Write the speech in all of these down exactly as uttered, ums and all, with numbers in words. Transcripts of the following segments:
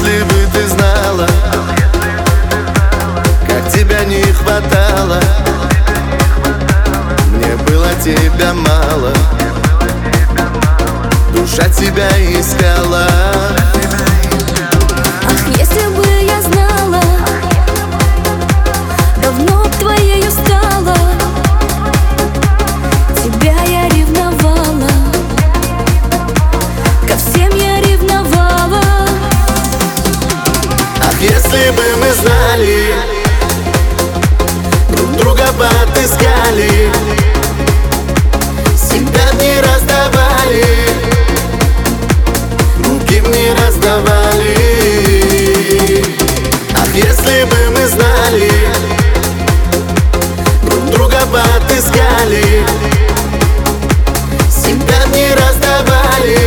если бы ты знала, как тебя не хватало, мне было тебя мало, душа тебя искала. Ах, если бы я знала, давно б твоею стала, тебя я ревновала, ко всем я ревновала. Ах, если бы мы знали, друг друга подыскали, себя не раздавали, руки мне раздавали. Ах, если бы мы знали, друг друга подыскали, себя не раздавали,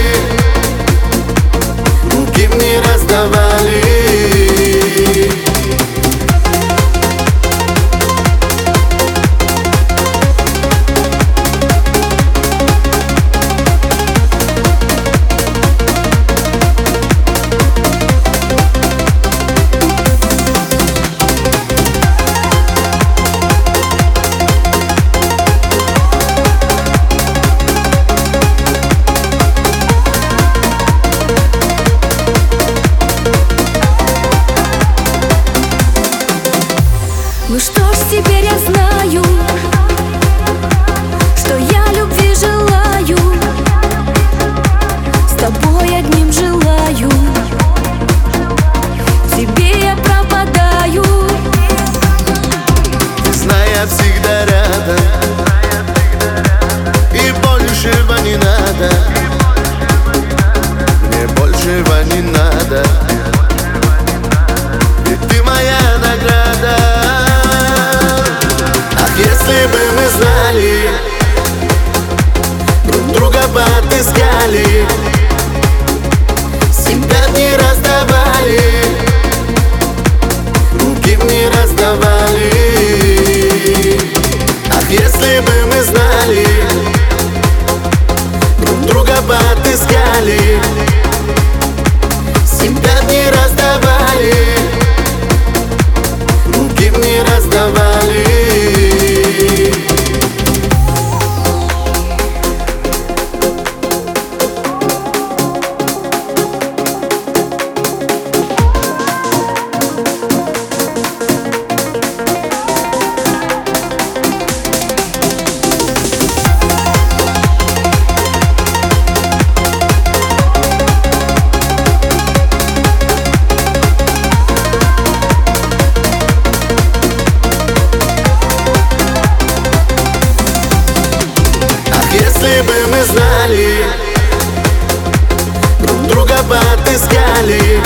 руки мне раздавали. Ну что ж, теперь я знаю, что я любви желаю, с тобой одним желаю, тебе я пропадаю. Ты знай, я всегда рядом, и большего не надо, мне большего не надо, ведь ты моя награда. Если бы мы знали, друг друга подыскали, себя не раздавали, руки мне раздавали. Ах, если бы мы знали, друг друга подыскали, себя не раздавали, руки мне раздавали. Если бы мы знали, друг друга подыскали,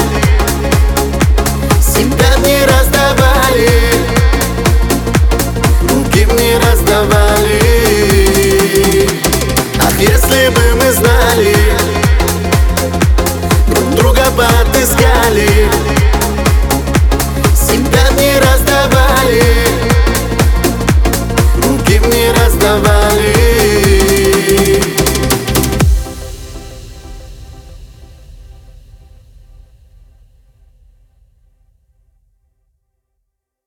себя не раздавали, руки мне раздавали. Ах, если бы мы знали, друг друга подыскали, себя не раздавали, руки мне раздавали.